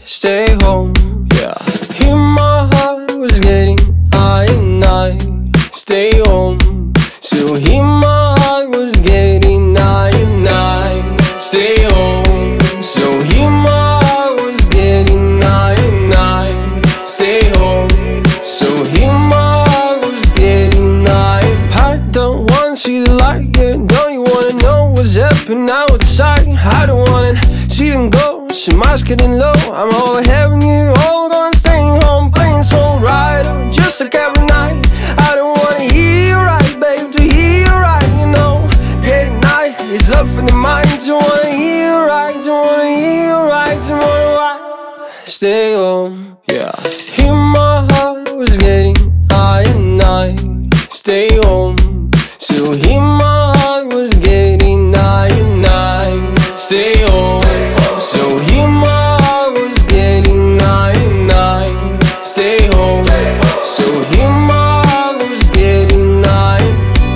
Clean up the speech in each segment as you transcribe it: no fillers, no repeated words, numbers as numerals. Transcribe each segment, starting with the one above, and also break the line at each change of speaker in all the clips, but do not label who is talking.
stay home, yeah. Hear my heart was getting high and I stay home. Still hear my heart was getting high and I stay home. So hear my heart was getting high and I stay home. So hear my heart was getting high. I don't wanna see the light, yeah. Don't you wanna know what's happening outside? I don't wanna see them go, so my getting low. I'm all having you all gonna stay home, playing so right, just like every night. I don't wanna hear you right, babe, to hear you right, you know. Getting night is up in the mind. Don't wanna hear you right, don't wanna hear you right, don't wanna stay home, yeah. Hear my heart was getting high and I stay home. Still hear my heart was getting high and I stay home. So hear my heart was getting high and I stay home. So hear my heart was getting high.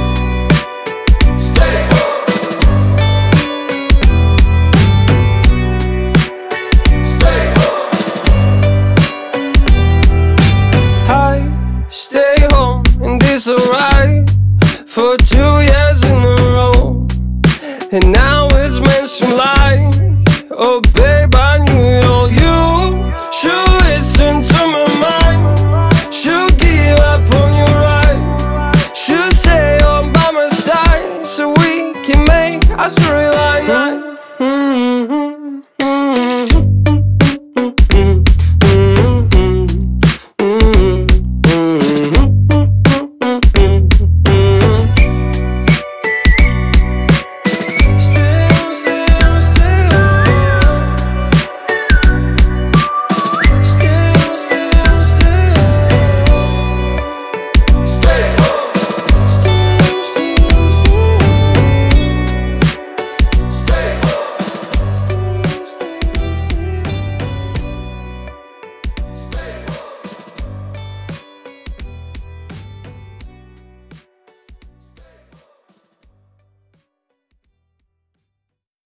Stay home. Stay home. I stay home and this alright for 2 years in a row, and now it's meant to lie. Oh baby,